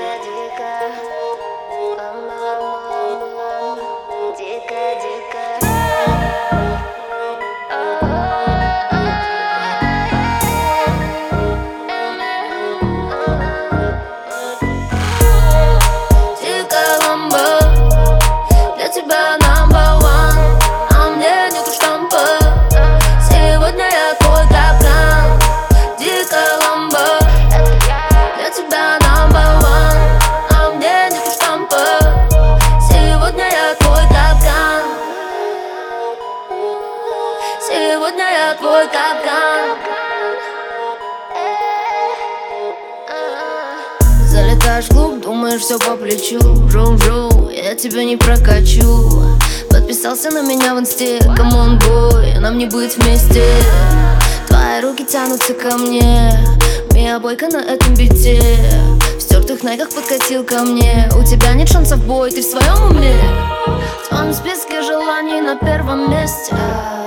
Сегодня я твой капкан. Залетаешь в клуб, думаешь, все по плечу. Жу-жу, я тебя не прокачу. Подписался на меня в инсте, камон, бой, нам не быть вместе. Твои руки тянутся ко мне, моя бойка на этом бите. В стертых найках подкатил ко мне. У тебя нет шансов, бой, ты в своем уме? В твоем списке желаний на первом месте.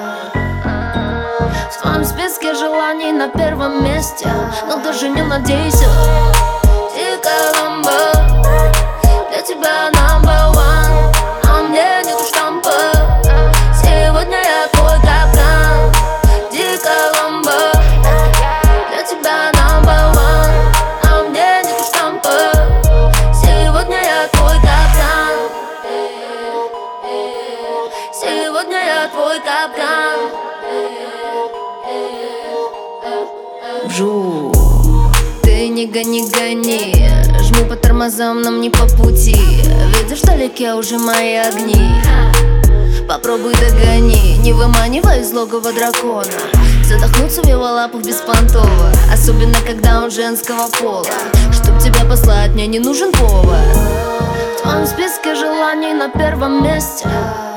В твоем списке желаний на первом месте. Но даже не надейся. Дикая ламба, для тебя number one. А мне нету штампа. Сегодня я твой капкан. Дикая ламба, для тебя number one. А мне нету штампа. Сегодня я твой капкан. Сегодня я твой капкан. Жу, ты не гони, гони. Жму по тормозам, нам не по пути. Видишь, вдалеке уже мои огни. Попробуй догони, не выманивай из логова дракона. Задохнуться в его лапах беспонтово. Особенно, когда он женского пола. Чтоб тебя послать, мне не нужен повод. В твоем списке желаний на первом месте.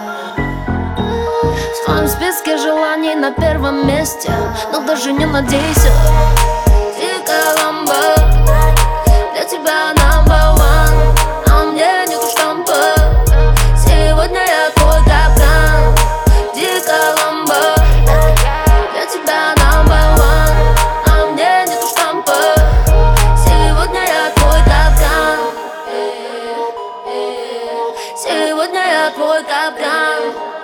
В твоем списке желаний на первом месте. Но даже не надейся. Дикая ламба, для тебя number one. А мне нету штампа. Сегодня я твой капкан. Дикая ламба, для тебя number one. А мне нету штампа. Сегодня я твой капкан. Сегодня я твой капкан.